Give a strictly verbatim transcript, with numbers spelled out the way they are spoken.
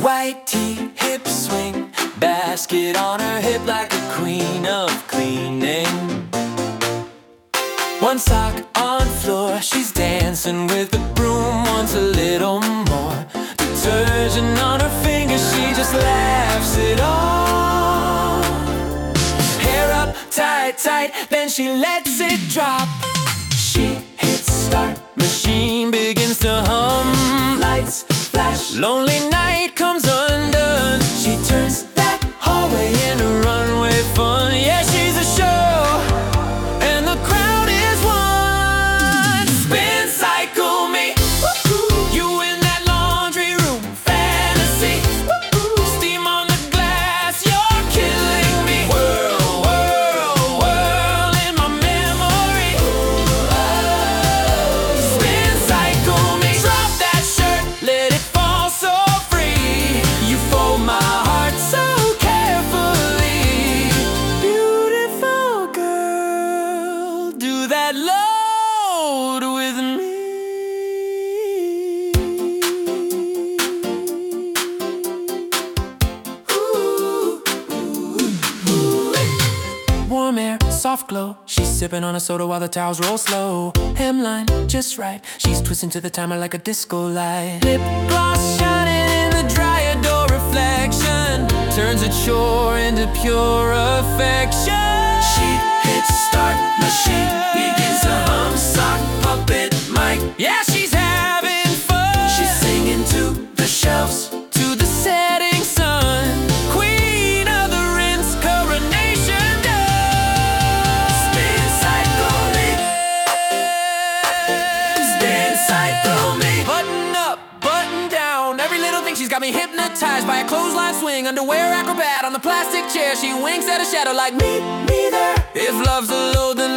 White tee, hip swing, basket on her hip like a queen of cleaning. One sock on floor, she's dancing with the broom, wants a little more. Detergent on her fingers, she just laughs it off. Hair up, tight, tight, then she lets it drop. She hits start, machine begins to hum. Lights flash, lonely night comes undone. She turns that hallway into runway fun. Yeah, she's a show, and the crowd is one. Spin cycle me, you in that laundry room fantasy. Steam on the glass, you're killing me. Whirl, whirl, whirl in my memory. Spin cycle me, drop that shirt, let it fall so free. You fold my heart so carefully. Beautiful girl, do that load with me. Ooh, ooh, ooh. Warm air, soft glow. She's sipping on a soda while the towels roll slow. Hemline just right, she's twisting to the timer like a disco light. Lip gloss shining in the dryer door reflection turns a chore into pure affection. She hits start, machine begins to hum. Sock puppet mic, yeah, she's having fun. She's singing to the shelves, to the setting sun. Queen of the rinse, coronation done. Spin cycle me, spin cycle me. Button up, button down, every little thing, she's got me hypnotized by a clothesline swing. Underwear acrobat on the plastic chair, she winks at a shadow like meet me there. If love's a load, then